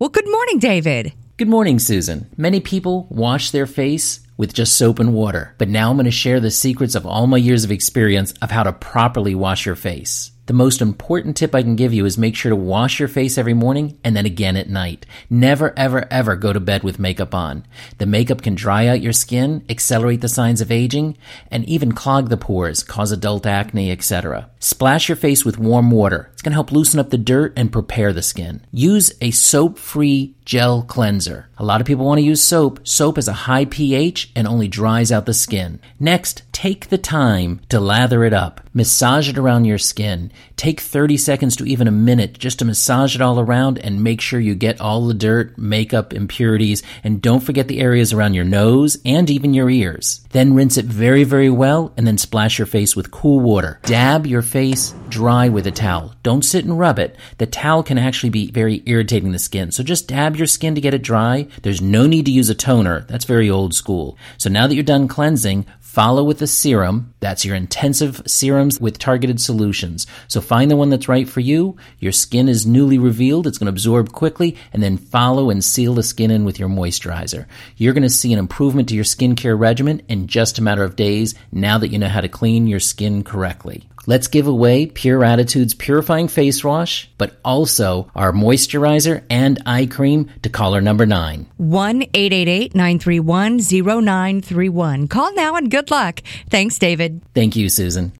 Well, good morning, David. Good morning, Susan. Many people wash their face with just soap and water, but now I'm going to share the secrets of all my years of experience of how to properly wash your face. The most important tip I can give you is make sure to wash your face every morning and then again at night. Never, ever, ever go to bed with makeup on. The makeup can dry out your skin, accelerate the signs of aging, and even clog the pores, cause adult acne, etc. Splash your face with warm water. It's going to help loosen up the dirt and prepare the skin. Use a soap-free gel cleanser. A lot of people want to use soap. Soap has a high pH and only dries out the skin. Next, take the time to lather it up. Massage it around your skin. Take 30 seconds to even a minute just to massage it all around and make sure you get all the dirt, makeup, impurities, and don't forget the areas around your nose and even your ears. Then rinse it very, very well and then splash your face with cool water. Dab your face dry with a towel. Don't sit and rub it. The towel can actually be very irritating the skin, so just dab your skin to get it dry. There's no need to use a toner. That's very old school. So now that you're done cleansing, follow with the serum. That's your intensive serums with targeted solutions. So find the one that's right for you. Your skin is newly revealed. It's going to absorb quickly, and then follow and seal the skin in with your moisturizer. You're going to see an improvement to your skincare regimen in just a matter of days now that you know how to clean your skin correctly. Let's give away Pure Attitude's Purifying Face Wash, but also our moisturizer and eye cream to caller number 9. 1-888-931-0931. Call now and good luck. Thanks, David. Thank you, Susan.